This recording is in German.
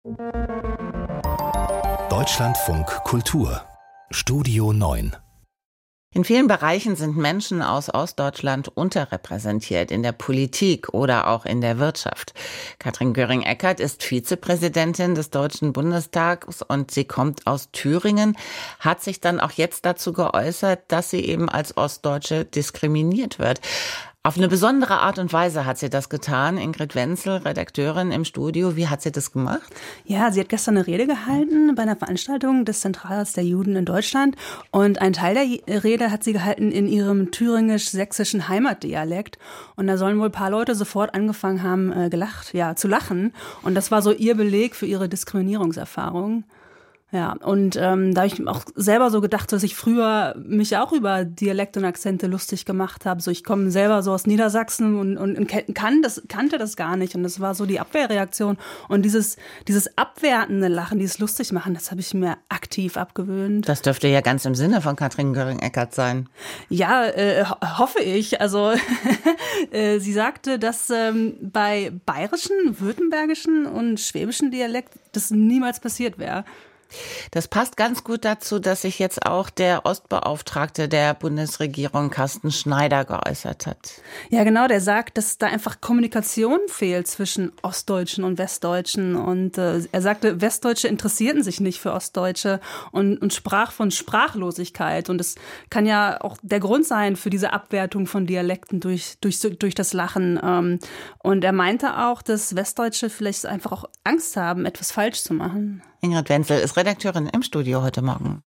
Deutschlandfunk Kultur Studio 9. In vielen Bereichen sind Menschen aus Ostdeutschland unterrepräsentiert, in der Politik oder auch in der Wirtschaft. Katrin Göring-Eckardt ist Vizepräsidentin des Deutschen Bundestags und sie kommt aus Thüringen, hat sich dann auch jetzt dazu geäußert, dass sie eben als Ostdeutsche diskriminiert wird. Auf eine besondere Art und Weise hat sie das getan. Ingrid Wenzel, Redakteurin im Studio. Wie hat sie das gemacht? Ja, sie hat gestern eine Rede gehalten bei einer Veranstaltung des Zentralrats der Juden in Deutschland. Und ein Teil der Rede hat sie gehalten in ihrem thüringisch-sächsischen Heimatdialekt. Und da sollen wohl ein paar Leute sofort angefangen haben, zu lachen. Und das war so ihr Beleg für ihre Diskriminierungserfahrung. Ja, und da habe ich auch selber so gedacht, dass ich früher mich auch über Dialekt und Akzente lustig gemacht habe. So, ich komme selber so aus Niedersachsen und kannte das gar nicht. Und das war so die Abwehrreaktion. Und dieses abwertende Lachen, dieses lustig machen, das habe ich mir aktiv abgewöhnt. Das dürfte ja ganz im Sinne von Katrin Göring-Eckardt sein. Ja, hoffe ich. Also sie sagte, dass bei bayerischen, württembergischen und schwäbischen Dialekt das niemals passiert wäre. Das passt ganz gut dazu, dass sich jetzt auch der Ostbeauftragte der Bundesregierung, Carsten Schneider, geäußert hat. Ja, genau, der sagt, dass da einfach Kommunikation fehlt zwischen Ostdeutschen und Westdeutschen. Und er sagte, Westdeutsche interessierten sich nicht für Ostdeutsche und sprach von Sprachlosigkeit. Und es kann ja auch der Grund sein für diese Abwertung von Dialekten durch das Lachen. Und er meinte auch, dass Westdeutsche vielleicht einfach auch Angst haben, etwas falsch zu machen. Ingrid Wenzel ist Redakteurin im Studio heute Morgen.